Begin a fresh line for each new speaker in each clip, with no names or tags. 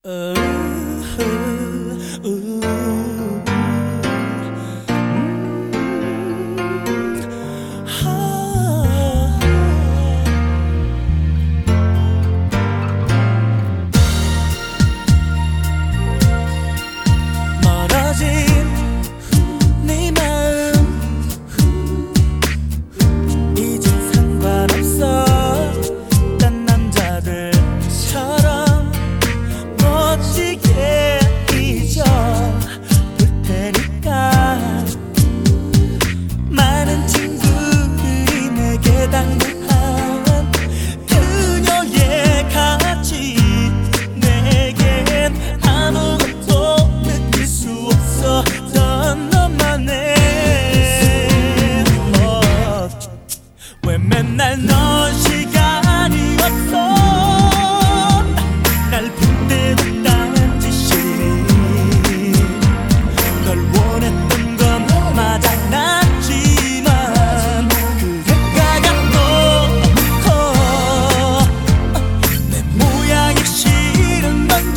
멀어진 네 마음 이젠 상관없어. 딴 남자들처럼 멋지게 잊어 볼 테니까. 많은 친구들이 내게 당부한 그녀의 가치, 내겐 아무것도 느낄 수 없었던 너만의 왜 맨날 넌 시간이 없어. 날 볼 때도 딴짓이니. 널 원했던 건 맞아 놨지만 그대가 또 내 모양이 싫은 건지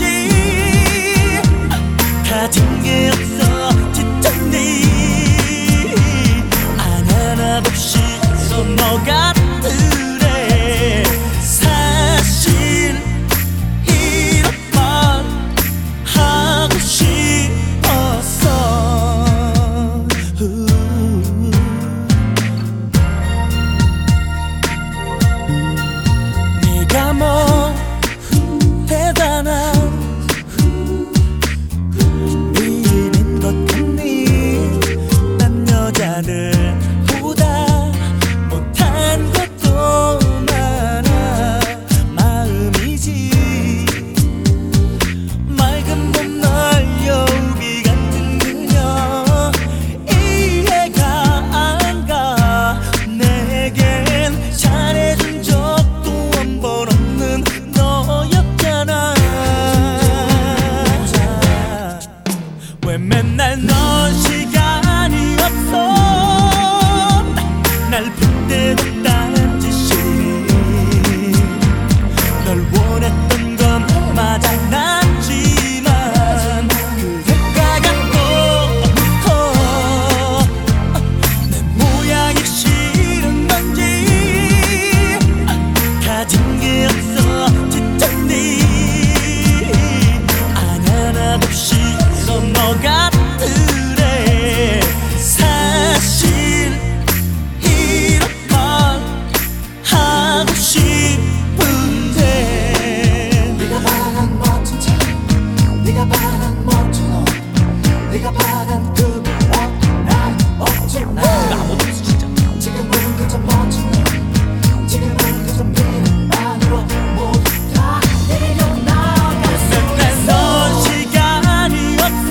가진 게 없어 지쳤니. 안 하나 없이 너 같으래. 사실 이런 말 하고 싶었어. 네가 뭐 대단한 일인 것 같니. 난 여자들보다 못한 것도 많아. 마음이지 맑은 봄날 여우비 같은 그녀. 이해가 안 가. 내겐 잘해준 적도 한 번 없는 너였잖아. 왜 맨날 넌 시간이 없어. 날 볼 때도 딴짓이니. 널 원했던 건 맞아 놨지만 그대가 또 내 모양이 싫은 건지 가진 게 없어 지쳤니. 안 하나 없이 너 같으래. 사실 이런 말 하고 싶은데.
네가 바란 멋진 차, 네가 바란 멋진 옷, 네가 바란 그 무엇 난 없지만
아무도 없어 진짜.
지금은 그저 멋진 너, 지금은 그저 미래만으로 모두 다 내려나갔어.
맨날 넌 시간이 없어.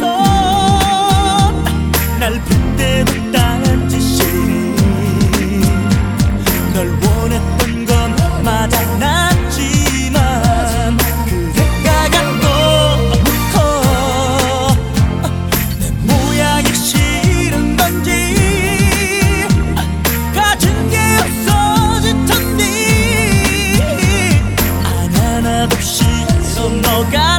날 볼 때도 딴짓이니. 널 원했던 건 맞아 놨지만 그대가 또 내 모양이 싫은 건지 가진 게 없어 지쳤니. 안 하나 없이 너